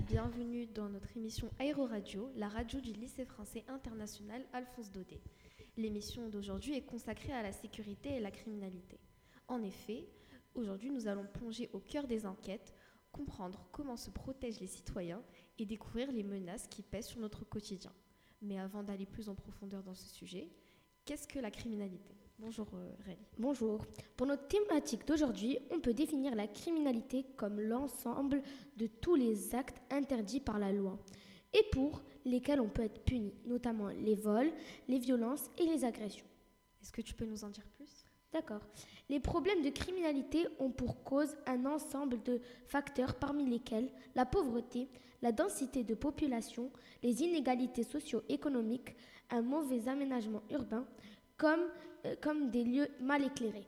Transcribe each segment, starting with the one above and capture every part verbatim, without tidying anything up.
bienvenue dans notre émission Aéroradio, la radio du lycée français international Alphonse Daudet. L'émission d'aujourd'hui est consacrée à la sécurité et la criminalité. En effet, aujourd'hui nous allons plonger au cœur des enquêtes, comprendre comment se protègent les citoyens et découvrir les menaces qui pèsent sur notre quotidien. Mais avant d'aller plus en profondeur dans ce sujet, qu'est-ce que la criminalité ? Bonjour euh, Rélie. Bonjour. Pour notre thématique d'aujourd'hui, on peut définir la criminalité comme l'ensemble de tous les actes interdits par la loi et pour lesquels on peut être puni, notamment les vols, les violences et les agressions. Est-ce que tu peux nous en dire plus ? D'accord. Les problèmes de criminalité ont pour cause un ensemble de facteurs parmi lesquels la pauvreté, la densité de population, les inégalités socio-économiques, un mauvais aménagement urbain, comme, euh, comme des lieux mal éclairés.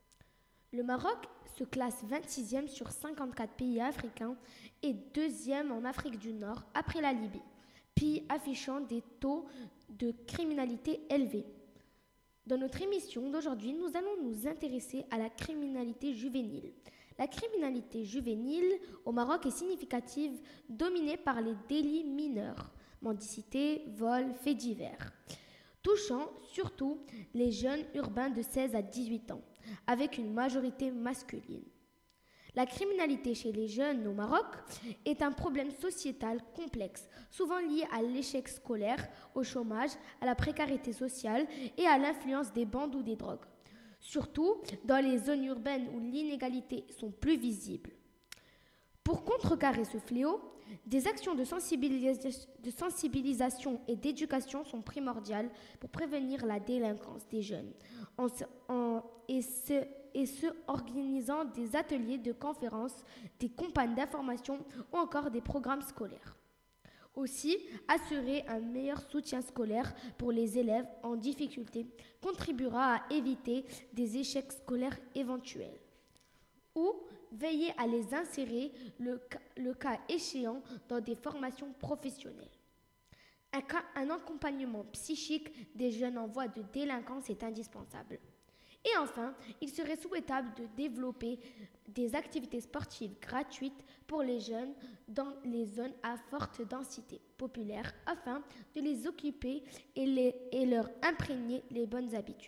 Le Maroc se classe vingt-sixième sur cinquante-quatre pays africains et deuxième en Afrique du Nord après la Libye, pays affichant des taux de criminalité élevés. Dans notre émission d'aujourd'hui, nous allons nous intéresser à la criminalité juvénile. La criminalité juvénile au Maroc est significative, dominée par les délits mineurs, mendicité, vol, faits divers, touchant surtout les jeunes urbains de seize à dix-huit ans, avec une majorité masculine. La criminalité chez les jeunes au Maroc est un problème sociétal complexe, souvent lié à l'échec scolaire, au chômage, à la précarité sociale et à l'influence des bandes ou des drogues, surtout dans les zones urbaines où l'inégalité sont plus visibles. Pour contrecarrer ce fléau, des actions de, sensibilis- de sensibilisation et d'éducation sont primordiales pour prévenir la délinquance des jeunes, en, en, et, ce, et ce organisant des ateliers de conférences, des campagnes d'information ou encore des programmes scolaires. Aussi, assurer un meilleur soutien scolaire pour les élèves en difficulté contribuera à éviter des échecs scolaires éventuels. Ou veiller à les insérer, le, le cas échéant, dans des formations professionnelles. Un, cas, un accompagnement psychique des jeunes en voie de délinquance est indispensable. Et enfin, il serait souhaitable de développer des activités sportives gratuites pour les jeunes dans les zones à forte densité populaire afin de les occuper et, les, et leur imprégner les bonnes habitudes.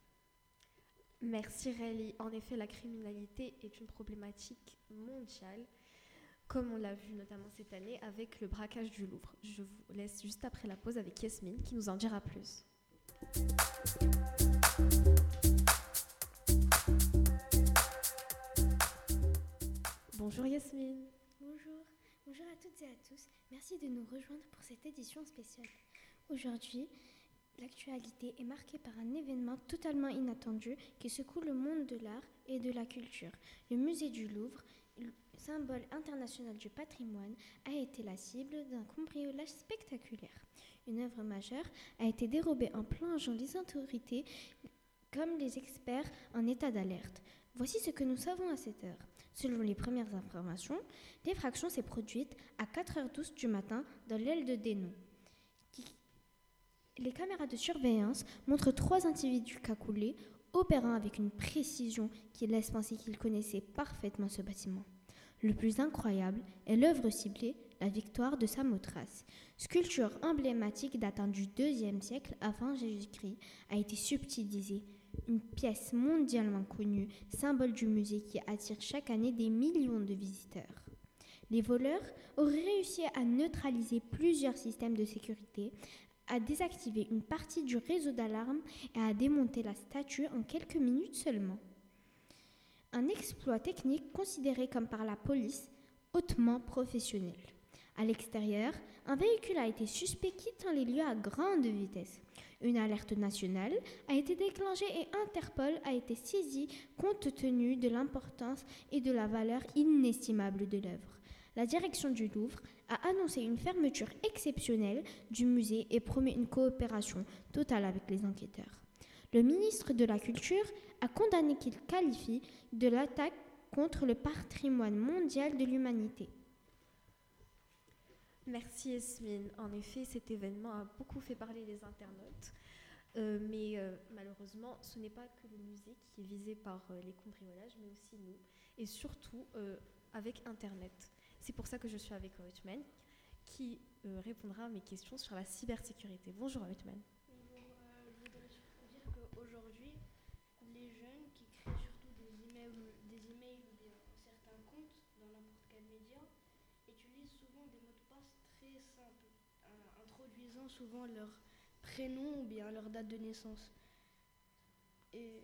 Merci Rélie. En effet, la criminalité est une problématique mondiale, comme on l'a vu notamment cette année avec le braquage du Louvre. Je vous laisse juste après la pause avec Yasmine qui nous en dira plus. Bonjour Yasmine. Bonjour. Bonjour à toutes et à tous. Merci de nous rejoindre pour cette édition spéciale. Aujourd'hui, l'actualité est marquée par un événement totalement inattendu qui secoue le monde de l'art et de la culture. Le musée du Louvre, symbole international du patrimoine, a été la cible d'un cambriolage spectaculaire. Une œuvre majeure a été dérobée en plongeant les autorités comme les experts en état d'alerte. Voici ce que nous savons à cette heure. Selon les premières informations, l'effraction s'est produite à quatre heures douze du matin dans l'aile de Dénou. Les caméras de surveillance montrent trois individus cagoulés, opérant avec une précision qui laisse penser qu'ils connaissaient parfaitement ce bâtiment. Le plus incroyable est l'œuvre ciblée, la victoire de Samothrace. Sculpture emblématique datant du deuxième siècle avant Jésus-Christ, a été subtilisée. Une pièce mondialement connue, symbole du musée qui attire chaque année des millions de visiteurs. Les voleurs auraient réussi à neutraliser plusieurs systèmes de sécurité, à désactiver une partie du réseau d'alarme et à démonter la statue en quelques minutes seulement. Un exploit technique considéré comme par la police hautement professionnel. À l'extérieur, un véhicule a été suspect quittant les lieux à grande vitesse. Une alerte nationale a été déclenchée et Interpol a été saisi compte tenu de l'importance et de la valeur inestimable de l'œuvre. La direction du Louvre a annoncé une fermeture exceptionnelle du musée et promet une coopération totale avec les enquêteurs. Le ministre de la Culture a condamné qu'il qualifie de l'attaque contre le patrimoine mondial de l'humanité. Merci Yasmine. En effet, cet événement a beaucoup fait parler les internautes. Euh, mais euh, malheureusement, ce n'est pas que le musée qui est visé par euh, les cambriolages, mais aussi nous, et surtout euh, avec Internet. C'est pour ça que je suis avec Othman. qui euh, répondra à mes questions sur la cybersécurité. Bonjour Othman. Bonjour, euh, je voudrais surtout dire qu'aujourd'hui, les jeunes qui créent surtout des emails, des emails ou des, certains comptes dans n'importe quel média utilisent souvent des mots de passe très simples, euh, introduisant souvent leur prénom ou bien leur date de naissance. Et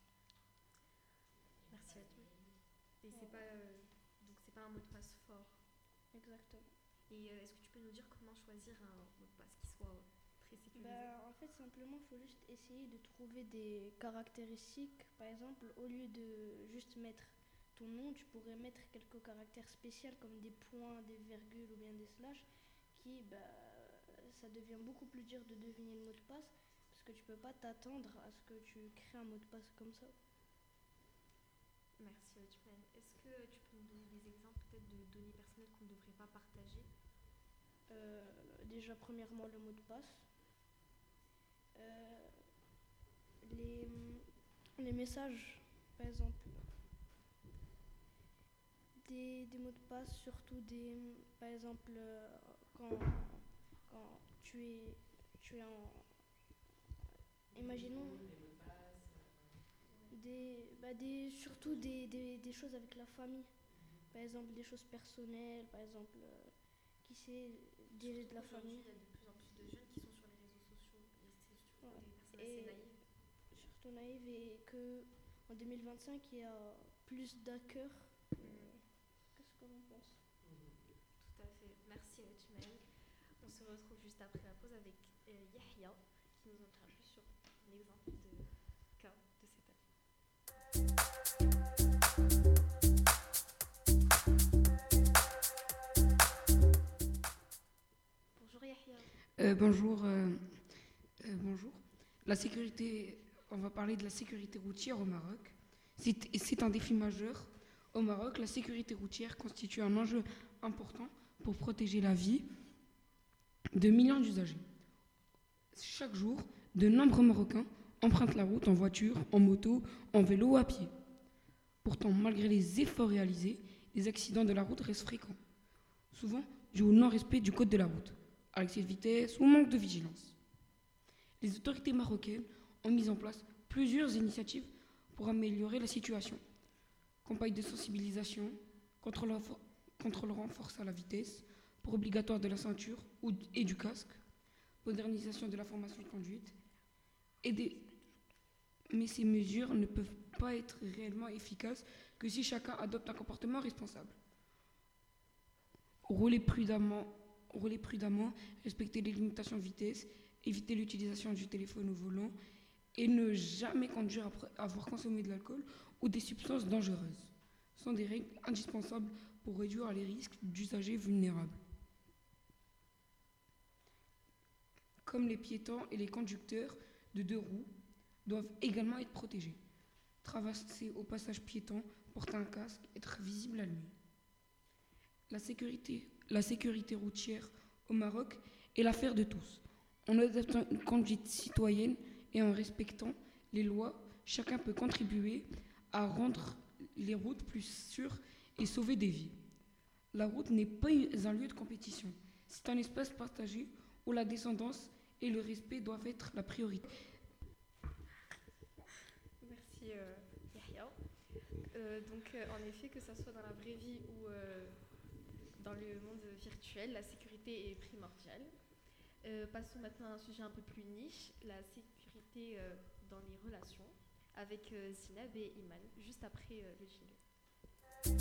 Merci Othman. Et c'est pas, euh, donc c'est pas un mot de passe fort. exactement. Et euh, est-ce que tu peux nous dire comment choisir un mot de passe qui soit très sécurisé? Bah, en fait, simplement, il faut juste essayer de trouver des caractéristiques. Par exemple, au lieu de juste mettre ton nom, tu pourrais mettre quelques caractères spéciaux comme des points, des virgules ou bien des slash qui, bah, ça devient beaucoup plus dur de deviner le mot de passe parce que tu peux pas t'attendre à ce que tu crées un mot de passe comme ça. Merci Othman. Est-ce que tu peux nous donner des exemples peut-être de données personnelles qu'on ne devrait pas partager? Euh, déjà, premièrement, le mot de passe. Euh, les, les messages, par exemple, des, des mots de passe, surtout des, par exemple, euh, quand, quand tu es, tu es en, imaginons, des, bah des, surtout des, des, des choses avec la famille, par exemple des choses personnelles, par exemple, euh, qui sait, des de la famille. Il y a de plus en plus de jeunes qui sont sur les réseaux sociaux et c'est surtout Ouais. des personnes Et assez naïves. surtout naïve et que en deux mille vingt-cinq il y a plus d'hackers. Euh, Qu'est-ce que l'on pense? Tout à fait. Merci Othman. On se retrouve juste après la pause avec euh, Yahya qui nous en dira plus sur l'exemple de cas de cette année. Bonjour Yahya. Euh, bonjour, euh, euh, bonjour. La sécurité, on va parler de la sécurité routière au Maroc. C'est, c'est un défi majeur. Au Maroc, la sécurité routière constitue un enjeu important pour protéger la vie de millions d'usagers. Chaque jour, de nombreux Marocains empruntent la route en voiture, en moto, en vélo ou à pied. Pourtant, malgré les efforts réalisés, les accidents de la route restent fréquents, souvent dus au non-respect du code de la route, à l'excès de vitesse ou manque de vigilance. Les autorités marocaines ont mis en place plusieurs initiatives pour améliorer la situation. Campagne de sensibilisation, contrôle, renfor- contrôle renforcé à la vitesse, port obligatoire de la ceinture ou d- et du casque, modernisation de la formation de conduite, et des... mais ces mesures ne peuvent pas être réellement efficaces que si chacun adopte un comportement responsable. Rouler prudemment, rouler prudemment, respecter les limitations de vitesse, éviter l'utilisation du téléphone au volant et ne jamais conduire après avoir consommé de l'alcool ou des substances dangereuses sont des règles indispensables pour réduire les risques d'usagers vulnérables. Comme les piétons et les conducteurs de deux roues doivent également être protégés. Traverser au passage piéton, porter un casque, être visible la nuit. La sécurité, la sécurité routière au Maroc est l'affaire de tous. En adoptant une conduite citoyenne et en respectant les lois, chacun peut contribuer à rendre les routes plus sûres et sauver des vies. La route n'est pas un lieu de compétition. C'est un espace partagé où la descendance et le respect doivent être la priorité. Merci euh, Yahya. Euh, donc euh, en effet, que ce soit dans la vraie vie ou euh, dans le monde virtuel, la sécurité est primordiale. Euh, passons maintenant à un sujet un peu plus niche, la sécurité euh, dans les relations, avec euh, Zineb et Iman, juste après euh, le jingle.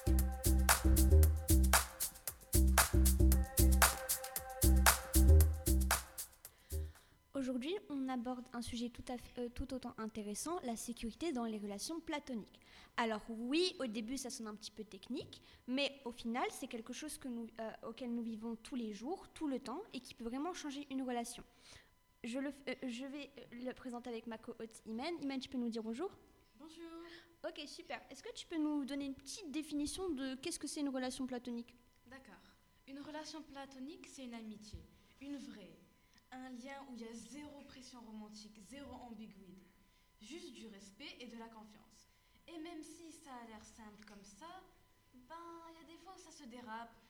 Aujourd'hui, on aborde un sujet tout, à fait, euh, tout autant intéressant, la sécurité dans les relations platoniques. Alors oui, au début, ça sonne un petit peu technique, mais au final, c'est quelque chose que nous, euh, auquel nous vivons tous les jours, tout le temps, et qui peut vraiment changer une relation. Je, le, euh, je vais le présenter avec ma co-hôte Iman. Iman, tu peux nous dire bonjour ? Bonjour. Ok, super. Est-ce que tu peux nous donner une petite définition de qu'est-ce que c'est une relation platonique ? D'accord. Une relation platonique, c'est une amitié, une vraie. Un lien où il y a zéro pression romantique, zéro ambiguïté. Juste du respect et de la confiance. Et même si ça a l'air simple comme ça, ben, il y a des fois où ça se dérape,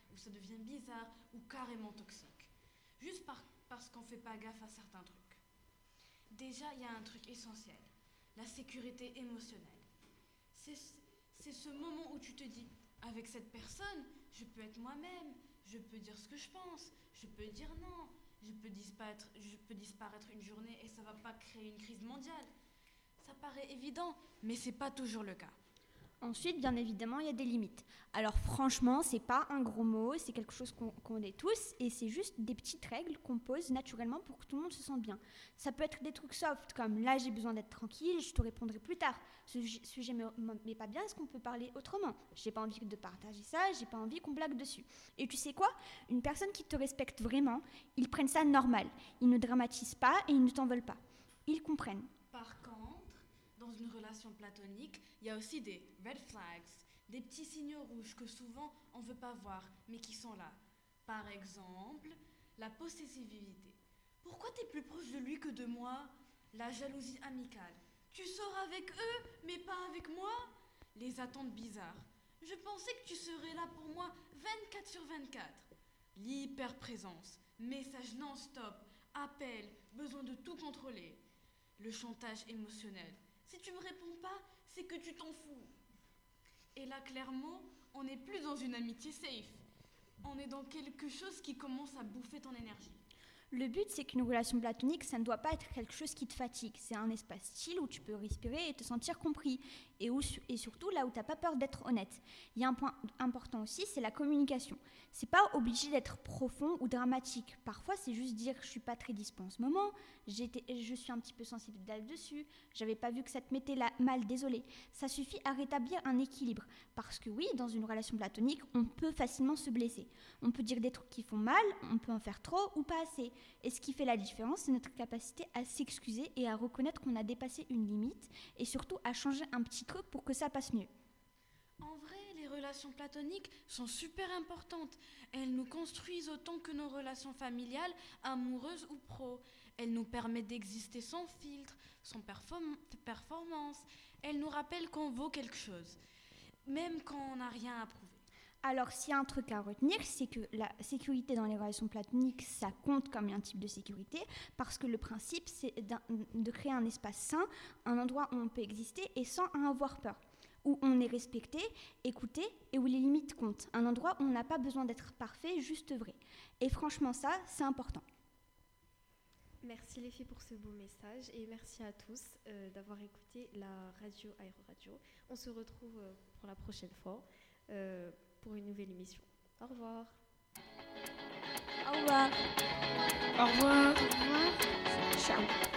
où ça devient bizarre ou carrément toxique. Juste par, parce qu'on ne fait pas gaffe à certains trucs. Déjà, il y a un truc essentiel, la sécurité émotionnelle. C'est, c'est ce moment où tu te dis, avec cette personne, je peux être moi-même, je peux dire ce que je pense, je peux dire non, je peux disparaître, je peux disparaître une journée et ça ne va pas créer une crise mondiale. Ça paraît évident, mais ce n'est pas toujours le cas. Ensuite, bien évidemment, il y a des limites. Alors franchement, c'est pas un gros mot, c'est quelque chose qu'on connaît tous et c'est juste des petites règles qu'on pose naturellement pour que tout le monde se sente bien. Ça peut être des trucs soft comme là j'ai besoin d'être tranquille, je te répondrai plus tard. Ce sujet me met pas bien, est-ce qu'on peut parler autrement? J'ai pas envie de partager ça, j'ai pas envie qu'on blague dessus. Et tu sais quoi? Une personne qui te respecte vraiment, ils prennent ça normal. Ils ne dramatisent pas et ils ne t'en veulent pas. Ils comprennent. Par contre, dans une relation platonique, il y a aussi des red flags, des petits signaux rouges que souvent on ne veut pas voir, mais qui sont là. Par exemple, la possessivité. Pourquoi tu es plus proche de lui que de moi? La jalousie amicale. Tu sors avec eux, mais pas avec moi? Les attentes bizarres. Je pensais que tu serais là pour moi vingt-quatre sur vingt-quatre. L'hyperprésence. Messages non-stop. Appels. Besoin de tout contrôler. Le chantage émotionnel. Si tu me réponds pas, c'est que tu t'en fous. Et là, clairement, on n'est plus dans une amitié safe. On est dans quelque chose qui commence à bouffer ton énergie. Le but, c'est qu'une relation platonique, ça ne doit pas être quelque chose qui te fatigue. C'est un espace chill où tu peux respirer et te sentir compris. Et, où, et surtout, là où tu n'as pas peur d'être honnête. Il y a un point important aussi, c'est la communication. C'est pas obligé d'être profond ou dramatique. Parfois, c'est juste dire « je suis pas très dispo en ce moment, j'étais, je suis un petit peu sensible là-dessus, j'avais pas vu que ça te mettait la, mal, désolé ». Ça suffit à rétablir un équilibre. Parce que oui, dans une relation platonique, on peut facilement se blesser. On peut dire des trucs qui font mal, on peut en faire trop ou pas assez. Et ce qui fait la différence, c'est notre capacité à s'excuser et à reconnaître qu'on a dépassé une limite et surtout à changer un petit truc pour que ça passe mieux. En vrai, les relations platoniques sont super importantes. Elles nous construisent autant que nos relations familiales, amoureuses ou pro. Elles nous permettent d'exister sans filtre, sans perform- performance. Elles nous rappellent qu'on vaut quelque chose, même quand on n'a rien à prouver. Alors, s'il y a un truc à retenir, c'est que la sécurité dans les relations platoniques, ça compte comme un type de sécurité, parce que le principe, c'est de créer un espace sain, un endroit où on peut exister et sans en avoir peur, où on est respecté, écouté et où les limites comptent, un endroit où on n'a pas besoin d'être parfait, juste vrai. Et franchement, ça, c'est important. Merci les filles pour ce beau message et merci à tous euh, d'avoir écouté la radio Aéro Radio. On se retrouve euh, pour la prochaine fois. Euh, pour une nouvelle émission. Au revoir. Au revoir. Au revoir. Au revoir. Ciao.